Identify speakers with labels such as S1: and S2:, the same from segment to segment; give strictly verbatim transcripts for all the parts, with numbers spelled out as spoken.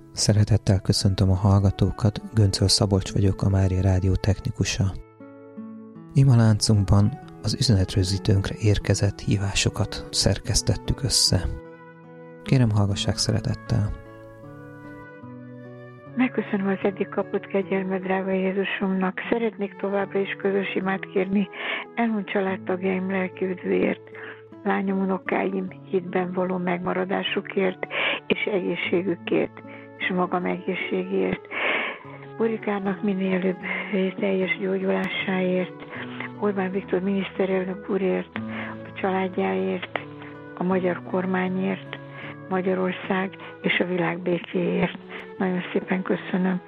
S1: Szeretettel köszöntöm a hallgatókat, Göncöl Szabolcs vagyok, a Mária Rádió technikusa. Imaláncunkban az üzenetrögzítőnkre érkezett hívásokat szerkesztettük össze. Kérem, hallgassák szeretettel!
S2: Megköszönöm az eddig kapott kegyelmet, drága Jézusomnak. Szeretnék továbbra is közös imát kérni elhunyt családtagjaim lelki üdvéért, lányom, unokáim hitben való megmaradásukért és egészségükért, és magam egészségért. Borikának minél előbb teljes gyógyulásáért, Orbán Viktor miniszterelnök úrért, a családjáért, a magyar kormányért, Magyarország és a világ békéért. Nagyon szépen köszönöm.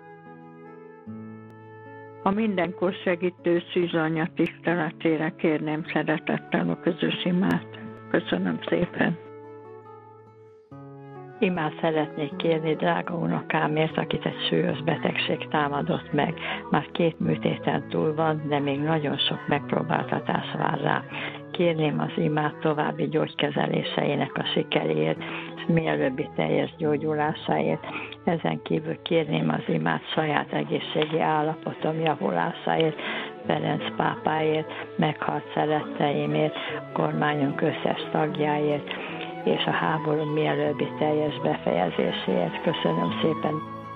S3: A mindenkor segítő Szűzanya tiszteletére kérném szeretettel a közös imát. Köszönöm szépen.
S4: Imát szeretnék kérni drága unokámért, akit egy súlyos betegség támadott meg. Már két műtéten túl van, de még nagyon sok megpróbáltatás vár rá. Kérném az imát további gyógykezeléseinek a sikeréért, és mielőbbi teljes gyógyulásáért. Ezen kívül kérném az imát saját egészségi állapotom javulásáért, Ferenc pápáért, meghalt szeretteimért, kormányunk összes tagjáért, és a háború mielőbbi teljes befejezéséért. Köszönöm szépen.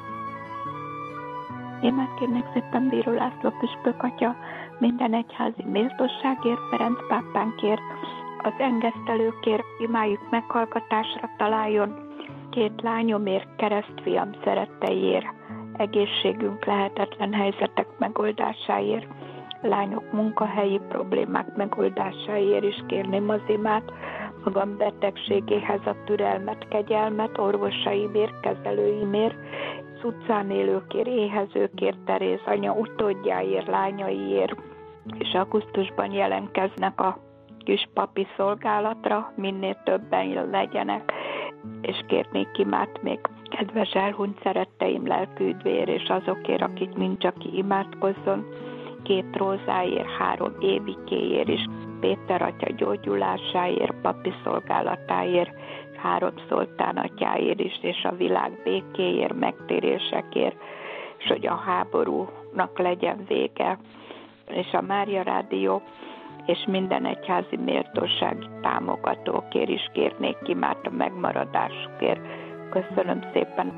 S5: Imát kérnék szépen Bíró László püspök atya, minden egyházi méltóságért, Ferenc pápánkért, az engesztelőkért, imájuk meghallgatásra találjon, két lányomért, keresztfiam szeretteiért, egészségünk lehetetlen helyzetek megoldásáért, lányok munkahelyi problémák megoldásáért is kérném az imát, magam betegségéhez a türelmet, kegyelmet, orvosaimért, kezelőimért, az utcán élőkért, éhezőkért, Teréz anya utódjáért, lányaiért, és augusztusban jelentkeznek a kis papi szolgálatra, minél többen legyenek, és kérnék imát még kedves elhunyt szeretteim lelkű üdvéért, és azokért, akik nincs, aki imádkozzon, két Rózáért, három Évikéért is, Péter atya gyógyulásáért, papi szolgálatáért, három Szoltán atyáért is, és a világ békéért, megtérésekért, és hogy a háborúnak legyen vége, és a Mária Rádió és minden egyházi méltósági támogatókért is kérnék imát a megmaradásukért. Köszönöm szépen!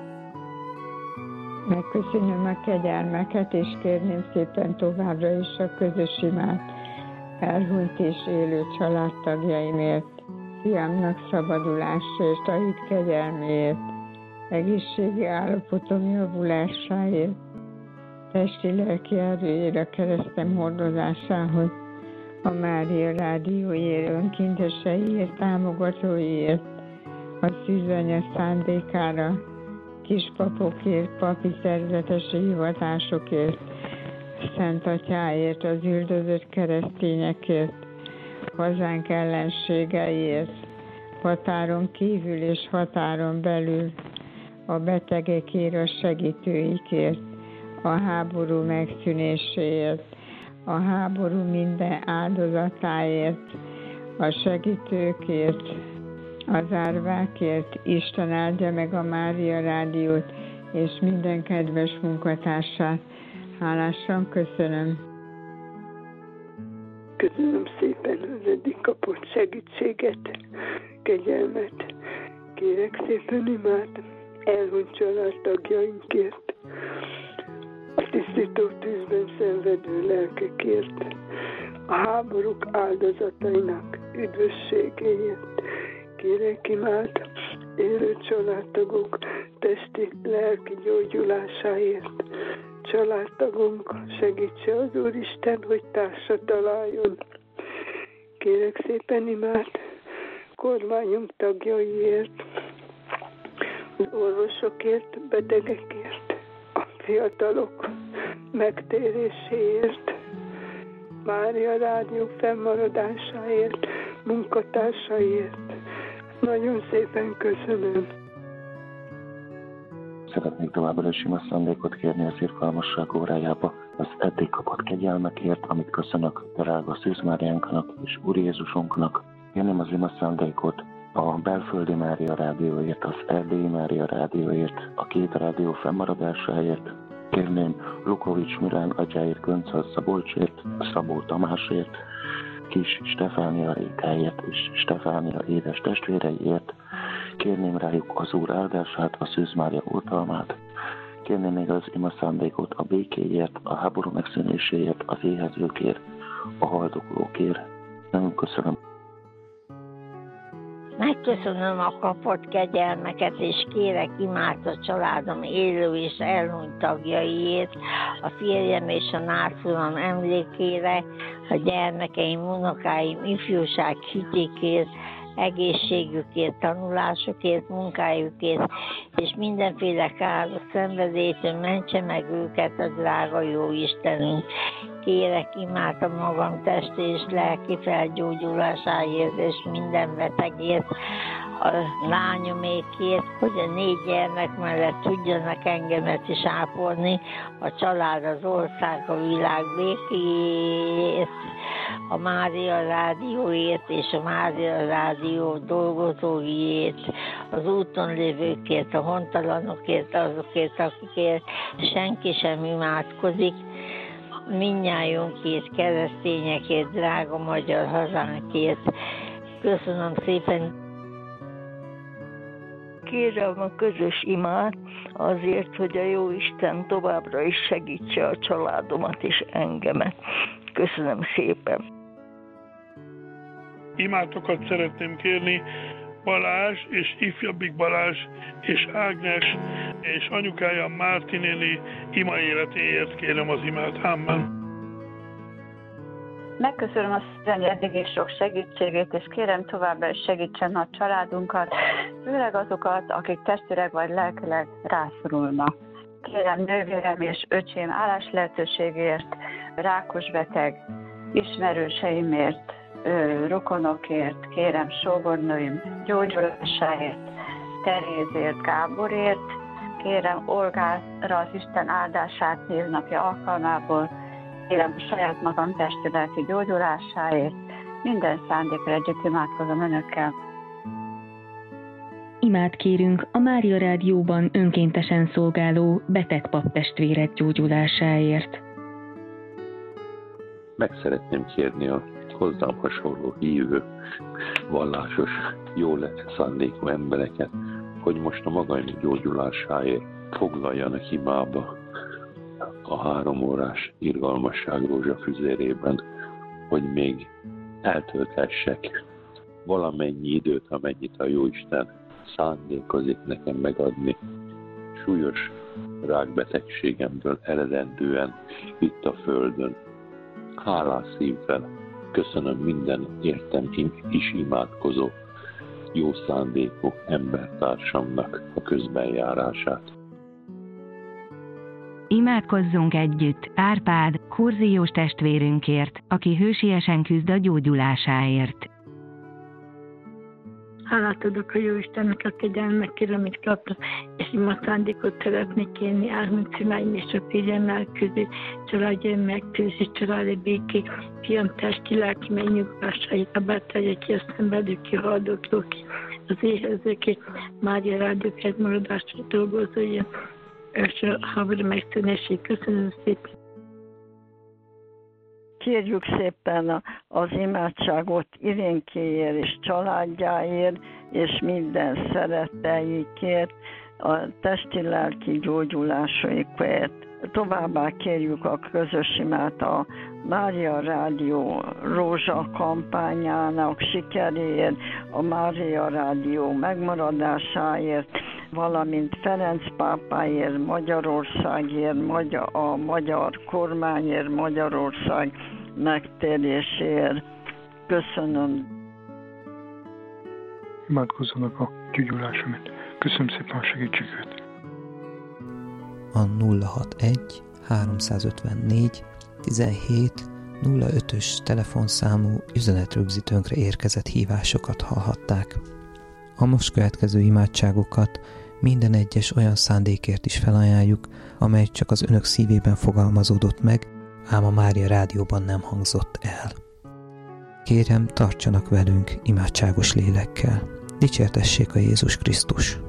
S6: Megköszönöm a kegyelmeket, és kérném szépen továbbra is a közös imát elhunyt és élő családtagjaimért, fiamnak szabadulásért, a hit kegyelméért, egészségi állapotom javulásáért, testi-lelki erőért, a keresztem hordozásához, a Mária Rádióért, önkénteseiért, támogatóiért, a Szűzanya szándékára, kispapokért, papi szerzetesi hivatásokért, Szent Atyáért, az üldözött keresztényekért, hazánk ellenségeiért, határon kívül és határon belül, a betegekért, a segítőikért, a háború megszűnéséért, a háború minden áldozatáért, a segítőkért, az árvákért. Isten áldja meg a Mária Rádiót és minden kedves munkatársát. Hálásan köszönöm.
S7: Köszönöm szépen az eddig kapott segítséget, kegyelmet. Kérek szépen imát elhunyt családtagjainkért, a tisztító tűzben szenvedő lelkekért, a háborúk áldozatainak üdvösségéért. Kérek imát élő családtagok testi, lelki gyógyulásáért. Családtagunk segítse az Úristen, hogy társa találjon. Kérek szépen imát kormányunk tagjaiért, az orvosokért, betegekért, a fiatalok megtéréséért, Mária Rádió fennmaradásáért, munkatársaiért. Nagyon szépen köszönöm.
S8: Szeretnék továbbra is ima szándékot kérni az irgalmasság órájába, az eddig kapott kegyelmekért, amit köszönök drága Szűz Máriánknak és Úr Jézusunknak. Kérném az ima szándékot a Belföldi Mária Rádióért, az Erdélyi Mária Rádióért, a két rádió fennmaradásáért. Kérném Lukovics Milán atyáért, Göncöl Szabolcsért, Szabó Tamásért, Kis Stefánia Rékáért és Stefánia édes testvéreiért. Kérném rájuk az Úr áldását, a Szűz Mária oltalmát. Kérném még az ima szándékot a békéért, a háború megszűnéséért, az éhezőkért, a haldoklókért. Nem köszönöm.
S9: Megköszönöm a kapott kegyelmeket, és kérek imád a családom élő és elhunyt tagjaiért, a férjem és a nászúram emlékére, a gyermekeim, unokáim, ifjúság hitékért, egészségükért, tanulásukért, munkájukért, és mindenféle káros szenvedélytől mentse meg őket a drága jó Istenünk. Kérek imád a magam testi és lelki felgyógyulásáért, és minden betegért, a lányomékért, hogy a négy gyermek mellett tudjanak engemet is ápolni, a család, az ország, a világ békéért, a Mária Rádióért és a Mária Rádió dolgozóiért, az úton lévőkért, a hontalanokért, azokért, akikért senki sem imádkozik, mindnyájunkért, keresztényekért, drága magyar hazánkért. Köszönöm szépen!
S10: Kérem a közös imát azért, hogy a Jóisten továbbra is segítse a családomat és engemet. Köszönöm szépen!
S11: Imátokat szeretném kérni Balázs és ifjabbik Balázs és Ágnes és anyukája Márti néni ima életéért kérem az imát. Amen.
S12: Megköszönöm a szívem eddigi sok segítségét, és kérem továbbra is segítsen a családunkat, főleg azokat, akik testileg vagy lelkileg rászorulnak. Kérem nővérem és öcsém állás lehetőségért, rákos beteg ismerőseimért, rokonokért, kérem sógornőim gyógyulásáért, Terézért, Gáborért, kérem Olgára az Isten áldását névnapja alkalmából, kérem a saját magam testi-lelki gyógyulásáért, minden szándékra együtt imádkozom önökkel.
S13: Imát kérünk a Mária Rádióban önkéntesen szolgáló beteg paptestvérek gyógyulásáért.
S14: Meg szeretném kérni a hozzám hasonló hívő, vallásos, jó lett szándékú embereket, hogy most a magaim gyógyulásáért foglaljanak imába a három órás irgalmasság rózsafüzérében, hogy még eltölthessek valamennyi időt, amennyit a Jóisten szándékozik nekem megadni. Súlyos rákbetegségemből eredendően itt a Földön. Hálás szívvel köszönöm minden értem is imádkozó, jó szándékú embertársamnak a közbenjárását.
S13: Imádkozzunk együtt Árpád, Horziós testvérünkért, aki hősiesen küzd a gyógyulásáért.
S15: Hálát adok a Jóistennek a kegyelmekért, amit kaptam, és ima szándékot szeretnék kérni Ármincimáim és a férjemmel közé, családjaim megtűzés, családi béké, fiam testi, lelki megnyugvásait, a betegek ki, a szenvedők ki, haldoklók ki, az éhezők ki, Mária Rádió fennmaradásra dolgozója, és a háború megszűnését. Köszönöm szépen!
S3: Kérjük szépen az imádságot Irénkéért és családjáért, és minden szeretteikért, a testi-lelki gyógyulásaikért. Továbbá kérjük a közös imát a Mária Rádió Rózsa kampányának sikeréért, a Mária Rádió megmaradásáért, valamint Ferenc pápáért, Magyarországért, a magyar kormányért, Magyarország megtérésért. Köszönöm.
S16: Imádkozzanak a gyógyulásomat. Köszönöm szépen a segítséget.
S1: A nulla hatvanegy háromszázötvennégy tizenhét nulla ötös telefonszámú üzenetrögzítőnkre érkezett hívásokat hallhatták. A most következő imádságokat minden egyes olyan szándékért is felajánljuk, amely csak az önök szívében fogalmazódott meg, ám a Mária Rádióban nem hangzott el. Kérem, tartsanak velünk imádságos lélekkel. Dicsértessék a Jézus Krisztus!